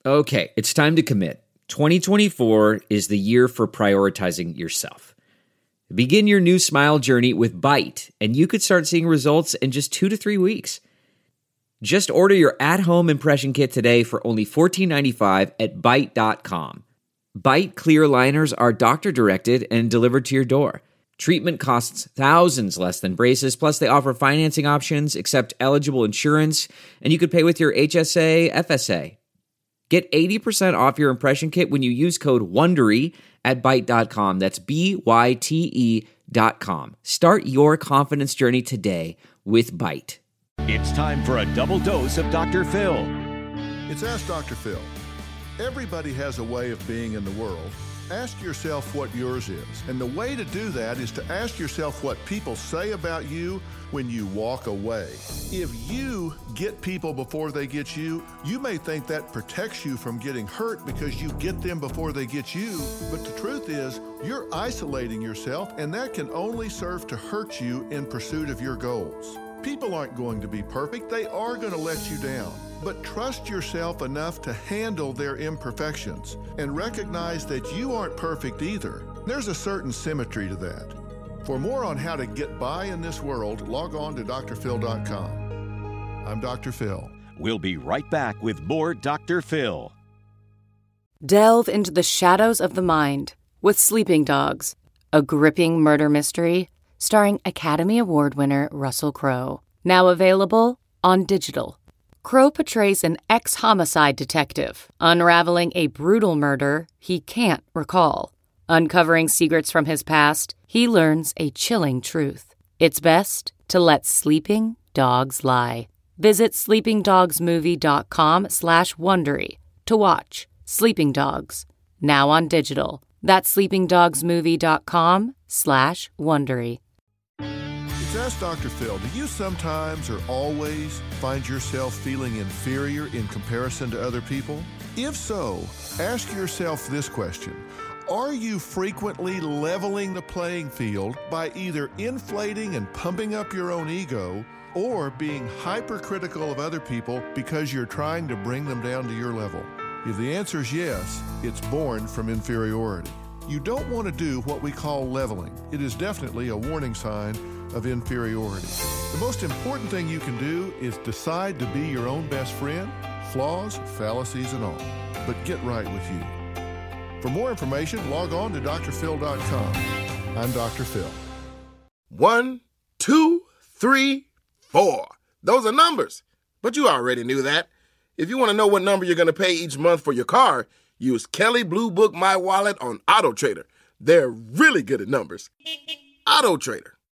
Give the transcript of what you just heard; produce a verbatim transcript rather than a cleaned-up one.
Okay, it's time to commit. twenty twenty-four is the year for prioritizing yourself. Begin your new smile journey with Byte, and you could start seeing results in just two to three weeks. Just order your at-home impression kit today for only fourteen ninety-five at byte dot com. Byte clear aligners are doctor-directed and delivered to your door. Treatment costs thousands less than braces, plus they offer financing options, accept eligible insurance, and you could pay with your H S A, F S A. Get eighty percent off your impression kit when you use code WONDERY at byte dot com. That's B Y T E dot com. Start your confidence journey today with Byte. It's time for a double dose of Doctor Phil. It's Ask Doctor Phil. Everybody has a way of being in the world. Ask yourself what yours is. And the way to do that is to ask yourself what people say about you when you walk away. If you get people before they get you, you may think that protects you from getting hurt because you get them before they get you. But the truth is, you're isolating yourself, and that can only serve to hurt you in pursuit of your goals. People aren't going to be perfect. They are going to let you down. But trust yourself enough to handle their imperfections and recognize that you aren't perfect either. There's a certain symmetry to that. For more on how to get by in this world, log on to D R phil dot com. I'm Doctor Phil. We'll be right back with more Doctor Phil. Delve into the shadows of the mind with Sleeping Dogs, a gripping murder mystery starring Academy Award winner Russell Crowe. Now available on digital. Crowe portrays an ex-homicide detective unraveling a brutal murder he can't recall. Uncovering secrets from his past, he learns a chilling truth. It's best to let sleeping dogs lie. Visit sleepingdogsmovie.com slash Wondery to watch Sleeping Dogs, now on digital. That's sleepingdogsmovie.com slash Wondery. It's Ask Doctor Phil. Do you sometimes or always find yourself feeling inferior in comparison to other people? If so, ask yourself this question. Are you frequently leveling the playing field by either inflating and pumping up your own ego or being hypercritical of other people because you're trying to bring them down to your level? If the answer is yes, it's born from inferiority. You don't want to do what we call leveling. It is definitely a warning sign of inferiority. The most important thing you can do is decide to be your own best friend, flaws, fallacies, and all. But get right with you. For more information, log on to D R phil dot com. I'm Doctor Phil. One, two, three, four. Those are numbers. But you already knew that. If you want to know what number you're going to pay each month for your car, use Kelley Blue Book My Wallet on AutoTrader. They're really good at numbers. AutoTrader.